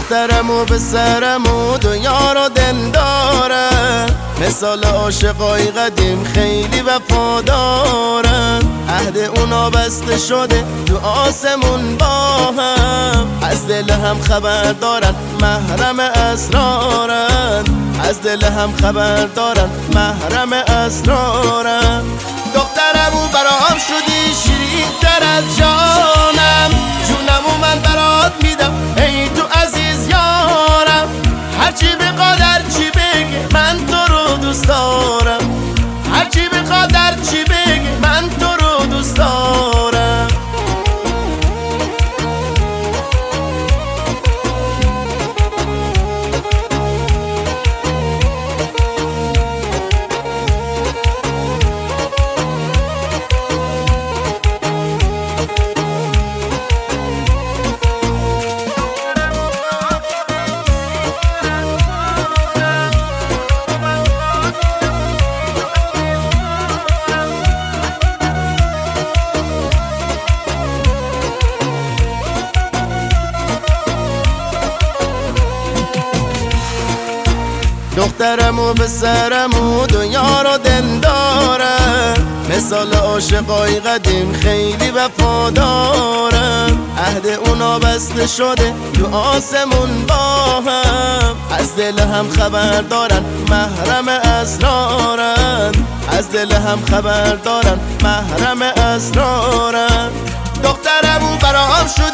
دخترم و پسرم و دو یار و دلدارن، مثال عاشقای قدیم خیلی وفادارن. عهد اونا بسته شده تو آسمون با هم، از دل هم خبر دارن محرم اسرارن، از دل هم خبر دارن محرم اسرارن. دخترمو برام شدی شیرین تر از جانم، جونمو من برات میدم ای تو عزیز یارم. هرچی بخواد هرچی بگه من تو رو دوست دارم، هرچی بخواد هرچی بگه من تو رو دوست دارم. دخترم و پسرم و دو یار و دلدارن، مثال عاشقای قدیم خیلی وفادارن. عهد اونا بسته شده تو آسمون با هم، از دل هم خبر دارن محرم اسرارن، از دل هم خبر دارن محرم اسرارن. دخترمو برام